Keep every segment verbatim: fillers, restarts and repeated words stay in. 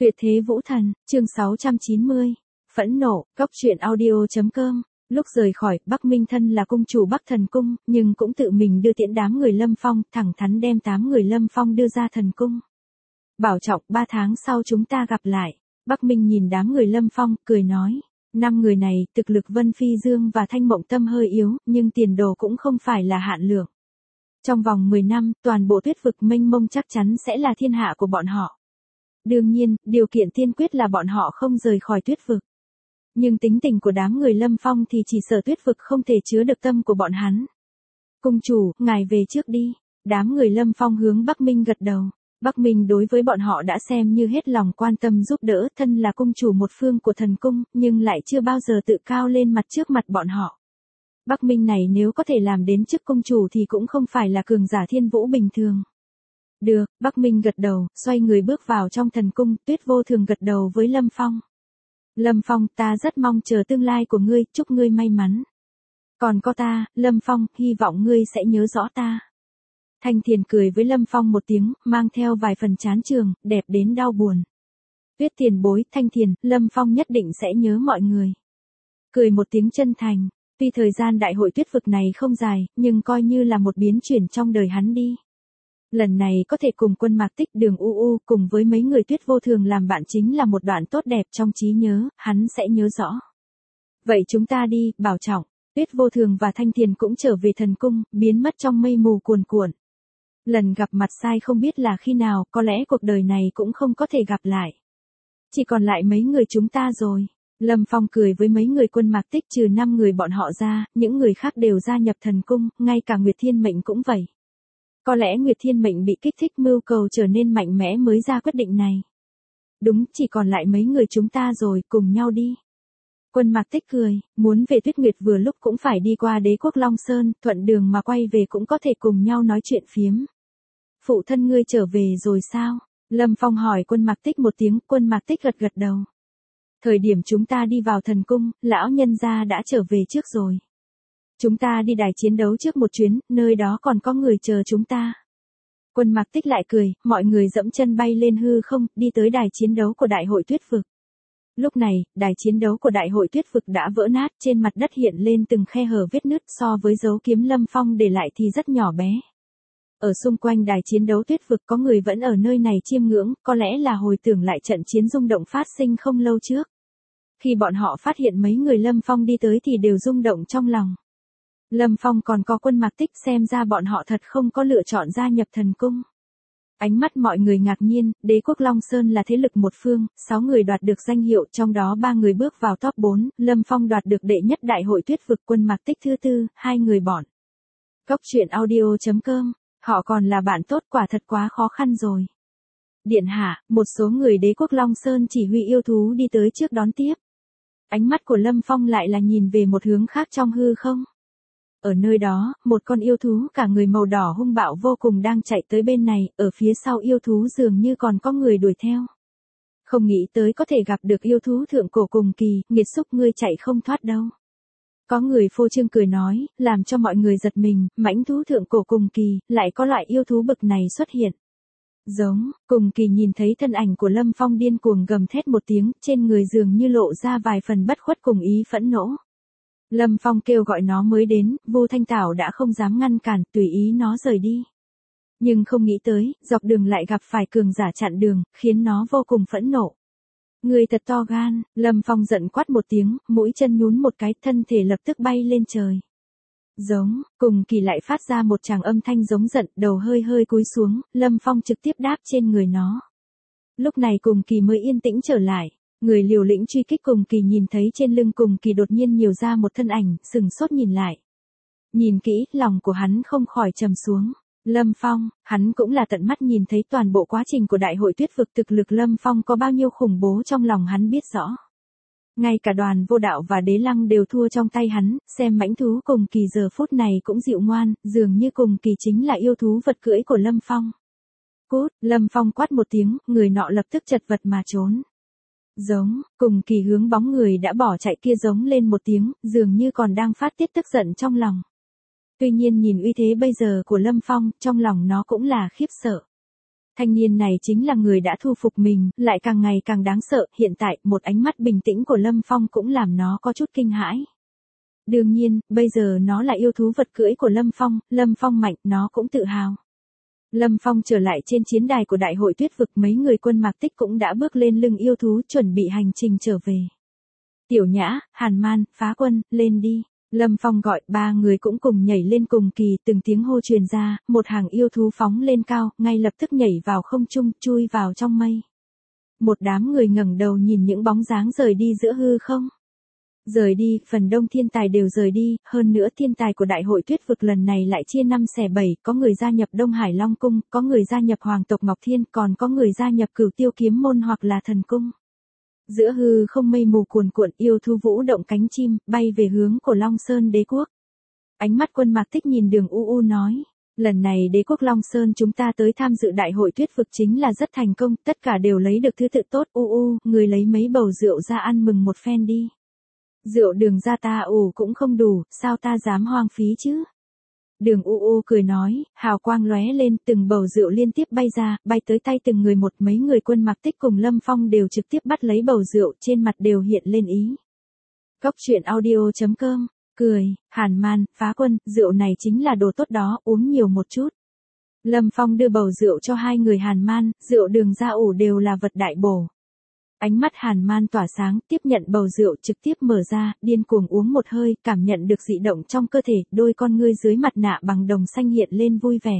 Tuyệt thế vũ thần, chương sáu trăm chín mươi. Phẫn nộ, góc truyện audio.com. Lúc rời khỏi, Bắc Minh thân là cung chủ Bắc Thần Cung, nhưng cũng tự mình đưa tiễn đám người Lâm Phong, thẳng thắn đem tám người Lâm Phong đưa ra thần cung. Bảo trọng, ba tháng sau chúng ta gặp lại. Bắc Minh nhìn đám người Lâm Phong, cười nói. Năm người này, thực lực Vân Phi Dương và Thanh Mộng Tâm hơi yếu, nhưng tiền đồ cũng không phải là hạn lượng. Trong vòng mười năm, toàn bộ tuyết vực mênh mông chắc chắn sẽ là thiên hạ của bọn họ. Đương nhiên, điều kiện tiên quyết là bọn họ không rời khỏi tuyết vực. Nhưng tính tình của đám người Lâm Phong thì chỉ sợ tuyết vực không thể chứa được tâm của bọn hắn. Cung chủ, ngài về trước đi. Đám người Lâm Phong hướng Bắc Minh gật đầu. Bắc Minh đối với bọn họ đã xem như hết lòng quan tâm giúp đỡ, thân là cung chủ một phương của thần cung, nhưng lại chưa bao giờ tự cao lên mặt trước mặt bọn họ. Bắc Minh này nếu có thể làm đến chức cung chủ thì cũng không phải là cường giả thiên vũ bình thường. Được, Bắc Minh gật đầu, xoay người bước vào trong thần cung, Tuyết Vô Thường gật đầu với Lâm Phong. Lâm Phong, ta rất mong chờ tương lai của ngươi, chúc ngươi may mắn. Còn có ta, Lâm Phong, hy vọng ngươi sẽ nhớ rõ ta. Thanh Thiền cười với Lâm Phong một tiếng, mang theo vài phần chán trường, đẹp đến đau buồn. Tuyết tiền bối, Thanh Thiền, Lâm Phong nhất định sẽ nhớ mọi người. Cười một tiếng chân thành, tuy thời gian đại hội tuyết vực này không dài, nhưng coi như là một biến chuyển trong đời hắn đi. Lần này có thể cùng Quân Mạc Tích, Đường U U cùng với mấy người Tuyết Vô Thường làm bạn chính là một đoạn tốt đẹp trong trí nhớ, hắn sẽ nhớ rõ. Vậy chúng ta đi, bảo trọng. Tuyết Vô Thường và Thanh Thiền cũng trở về thần cung, biến mất trong mây mù cuồn cuộn. Lần gặp mặt sai không biết là khi nào, có lẽ cuộc đời này cũng không có thể gặp lại. Chỉ còn lại mấy người chúng ta rồi. Lâm Phong cười với mấy người Quân Mạc Tích, trừ năm người bọn họ ra, những người khác đều gia nhập thần cung, ngay cả Nguyệt Thiên Mệnh cũng vậy. Có lẽ Nguyệt Thiên Mệnh bị kích thích mưu cầu trở nên mạnh mẽ mới ra quyết định này. Đúng, chỉ còn lại mấy người chúng ta rồi, cùng nhau đi. Quân Mạc Tích cười, muốn về Tuyết Nguyệt vừa lúc cũng phải đi qua Đế Quốc Long Sơn, thuận đường mà quay về cũng có thể cùng nhau nói chuyện phiếm. Phụ thân ngươi trở về rồi sao? Lâm Phong hỏi Quân Mạc Tích một tiếng, Quân Mạc Tích gật gật đầu. Thời điểm chúng ta đi vào thần cung, lão nhân gia đã trở về trước rồi. Chúng ta đi đài chiến đấu trước một chuyến, nơi đó còn có người chờ chúng ta. Quân Mạc Tích lại cười, mọi người dẫm chân bay lên hư không, đi tới đài chiến đấu của Đại hội Tuyết vực. Lúc này, đài chiến đấu của Đại hội Tuyết vực đã vỡ nát, trên mặt đất hiện lên từng khe hở vết nứt, so với dấu kiếm Lâm Phong để lại thì rất nhỏ bé. Ở xung quanh đài chiến đấu Tuyết vực có người vẫn ở nơi này chiêm ngưỡng, có lẽ là hồi tưởng lại trận chiến rung động phát sinh không lâu trước. Khi bọn họ phát hiện mấy người Lâm Phong đi tới thì đều rung động trong lòng. Lâm Phong còn có Quân Mạc Tích, xem ra bọn họ thật không có lựa chọn gia nhập thần cung. Ánh mắt mọi người ngạc nhiên, Đế Quốc Long Sơn là thế lực một phương, sáu người đoạt được danh hiệu, trong đó ba người bước vào top bốn, Lâm Phong đoạt được đệ nhất đại hội tuyết vực, Quân Mạc Tích thứ tư, hai người bọn. Góc truyện audio.com, họ còn là bạn tốt, quả thật quá khó khăn rồi. Điện hạ, một số người Đế Quốc Long Sơn chỉ huy yêu thú đi tới trước đón tiếp. Ánh mắt của Lâm Phong lại là nhìn về một hướng khác trong hư không. Ở nơi đó, một con yêu thú cả người màu đỏ hung bạo vô cùng đang chạy tới bên này, ở phía sau yêu thú dường như còn có người đuổi theo. Không nghĩ tới có thể gặp được yêu thú thượng cổ cùng kỳ, nghiệt xúc ngươi chạy không thoát đâu. Có người phô trương cười nói, làm cho mọi người giật mình, mãnh thú thượng cổ cùng kỳ, lại có loại yêu thú bực này xuất hiện. Giống, cùng kỳ nhìn thấy thân ảnh của Lâm Phong điên cuồng gầm thét một tiếng, trên người dường như lộ ra vài phần bất khuất cùng ý phẫn nộ. Lâm Phong kêu gọi nó mới đến, Vu Thanh Tảo đã không dám ngăn cản, tùy ý nó rời đi. Nhưng không nghĩ tới, dọc đường lại gặp phải cường giả chặn đường, khiến nó vô cùng phẫn nộ. Người thật to gan, Lâm Phong giận quát một tiếng, mũi chân nhún một cái, thân thể lập tức bay lên trời. Giống, cùng kỳ lại phát ra một tràng âm thanh giống giận, đầu hơi hơi cúi xuống, Lâm Phong trực tiếp đáp trên người nó. Lúc này cùng kỳ mới yên tĩnh trở lại. Người liều lĩnh truy kích cùng kỳ nhìn thấy trên lưng cùng kỳ đột nhiên nhiều ra một thân ảnh, sừng sốt nhìn lại. Nhìn kỹ, lòng của hắn không khỏi trầm xuống. Lâm Phong, hắn cũng là tận mắt nhìn thấy toàn bộ quá trình của đại hội tuyết vực, thực lực Lâm Phong có bao nhiêu khủng bố trong lòng hắn biết rõ. Ngay cả Đoàn Vô Đạo và Đế Lăng đều thua trong tay hắn, xem mãnh thú cùng kỳ giờ phút này cũng dịu ngoan, dường như cùng kỳ chính là yêu thú vật cưỡi của Lâm Phong. Cút, Lâm Phong quát một tiếng, người nọ lập tức chật vật mà trốn. Giống, cùng kỳ hướng bóng người đã bỏ chạy kia giống lên một tiếng, dường như còn đang phát tiết tức giận trong lòng. Tuy nhiên nhìn uy thế bây giờ của Lâm Phong, trong lòng nó cũng là khiếp sợ. Thanh niên này chính là người đã thu phục mình, lại càng ngày càng đáng sợ, hiện tại, một ánh mắt bình tĩnh của Lâm Phong cũng làm nó có chút kinh hãi. Đương nhiên, bây giờ nó là yêu thú vật cưỡi của Lâm Phong, Lâm Phong mạnh, nó cũng tự hào. Lâm Phong trở lại trên chiến đài của đại hội tuyết vực, mấy người quân Mạc Tích cũng đã bước lên lưng yêu thú chuẩn bị hành trình trở về. Tiểu Nhã, Hàn Man, Phá Quân, lên đi. Lâm Phong gọi, ba người cũng cùng nhảy lên cùng kỳ, từng tiếng hô truyền ra, một hàng yêu thú phóng lên cao, ngay lập tức nhảy vào không trung, chui vào trong mây. Một đám người ngẩng đầu nhìn những bóng dáng rời đi giữa hư không. Rời đi, phần đông thiên tài đều rời đi, hơn nữa thiên tài của đại hội tuyết vực lần này lại chia năm xẻ bảy, có người gia nhập Đông Hải Long Cung, có người gia nhập Hoàng tộc Ngọc Thiên, còn có người gia nhập Cửu Tiêu Kiếm Môn hoặc là Thần Cung. Giữa hư không mây mù cuồn cuộn, yêu thú vũ động cánh chim, bay về hướng của Long Sơn Đế Quốc. Ánh mắt quân Mạc Tích nhìn Đường U U nói, lần này Đế Quốc Long Sơn chúng ta tới tham dự đại hội tuyết vực chính là rất thành công, tất cả đều lấy được thứ tự tốt. U U, người lấy mấy bầu rượu ra ăn mừng một phen đi. Rượu Đường ra ta ủ cũng không đủ, sao ta dám hoang phí chứ? Đường U U cười nói, hào quang lóe lên, từng bầu rượu liên tiếp bay ra, bay tới tay từng người một, mấy người quân Mạc Tích cùng Lâm Phong đều trực tiếp bắt lấy bầu rượu, trên mặt đều hiện lên ý. Cốc truyện audio chấm com, cười, Hàn Man, Phá Quân, rượu này chính là đồ tốt đó, uống nhiều một chút. Lâm Phong đưa bầu rượu cho hai người Hàn Man, rượu Đường ra ủ đều là vật đại bổ. Ánh mắt Hàn Man tỏa sáng, tiếp nhận bầu rượu trực tiếp mở ra, điên cuồng uống một hơi, cảm nhận được dị động trong cơ thể, đôi con ngươi dưới mặt nạ bằng đồng xanh hiện lên vui vẻ.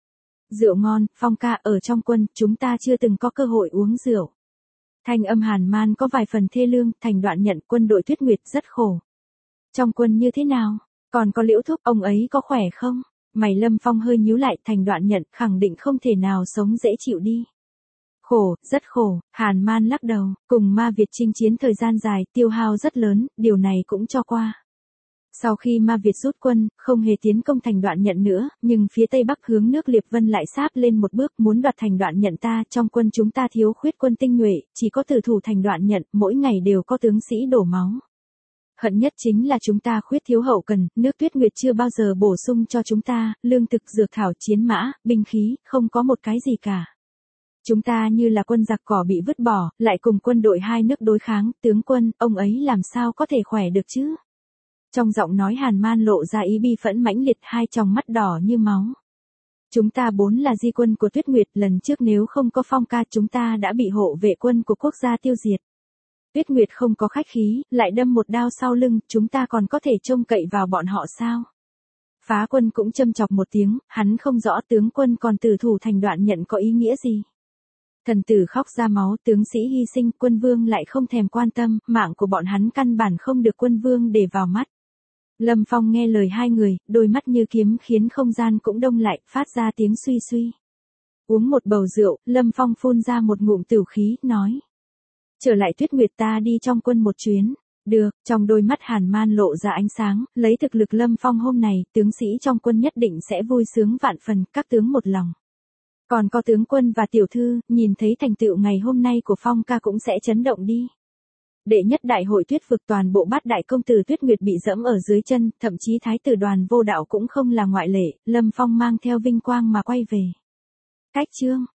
Rượu ngon, Phong ca, ở trong quân, chúng ta chưa từng có cơ hội uống rượu. Thanh âm Hàn Man có vài phần thê lương, Thành Đoạn nhận, quân đội Tuyết Nguyệt rất khổ. Trong quân như thế nào? Còn có Liễu Thúc, ông ấy có khỏe không? Mày Lâm Phong hơi nhíu lại, Thành Đoạn nhận, khẳng định không thể nào sống dễ chịu đi. Khổ, rất khổ, Hàn Man lắc đầu, cùng Ma Việt chinh chiến thời gian dài, tiêu hao rất lớn, điều này cũng cho qua. Sau khi Ma Việt rút quân, không hề tiến công Thành Đoạn nhận nữa, nhưng phía tây bắc hướng nước Liệp Vân lại sáp lên một bước, muốn đoạt Thành Đoạn nhận ta, trong quân chúng ta thiếu khuyết quân tinh nhuệ, chỉ có tử thủ Thành Đoạn nhận, mỗi ngày đều có tướng sĩ đổ máu. Hận nhất chính là chúng ta khuyết thiếu hậu cần, nước Tuyết Nguyệt chưa bao giờ bổ sung cho chúng ta, lương thực, dược thảo, chiến mã, binh khí, không có một cái gì cả. Chúng ta như là quân giặc cỏ bị vứt bỏ, lại cùng quân đội hai nước đối kháng, tướng quân, ông ấy làm sao có thể khỏe được chứ? Trong giọng nói Hàn Man lộ ra ý bi phẫn mãnh liệt, hai tròng mắt đỏ như máu. Chúng ta bốn là di quân của Tuyết Nguyệt, lần trước nếu không có Phong ca chúng ta đã bị hộ vệ quân của quốc gia tiêu diệt. Tuyết Nguyệt không có khách khí, lại đâm một đao sau lưng, chúng ta còn có thể trông cậy vào bọn họ sao? Phá Quân cũng châm chọc một tiếng, hắn không rõ tướng quân còn tử thủ Thành Đoạn nhận có ý nghĩa gì. Thần tử khóc ra máu, tướng sĩ hy sinh, quân vương lại không thèm quan tâm, mạng của bọn hắn căn bản không được quân vương để vào mắt. Lâm Phong nghe lời hai người, đôi mắt như kiếm khiến không gian cũng đông lại, phát ra tiếng suy suy. Uống một bầu rượu, Lâm Phong phun ra một ngụm tửu khí, nói. Trở lại Tuyết Nguyệt ta đi trong quân một chuyến. Được, trong đôi mắt Hàn Man lộ ra ánh sáng, lấy thực lực Lâm Phong hôm này, tướng sĩ trong quân nhất định sẽ vui sướng vạn phần, các tướng một lòng. Còn có tướng quân và tiểu thư, nhìn thấy thành tựu ngày hôm nay của Phong ca cũng sẽ chấn động đi. Đệ nhất đại hội tuyết vực, toàn bộ bát đại công tử Tuyết Nguyệt bị dẫm ở dưới chân, thậm chí thái tử Đoàn Vô Đạo cũng không là ngoại lệ, Lâm Phong mang theo vinh quang mà quay về. Cách chương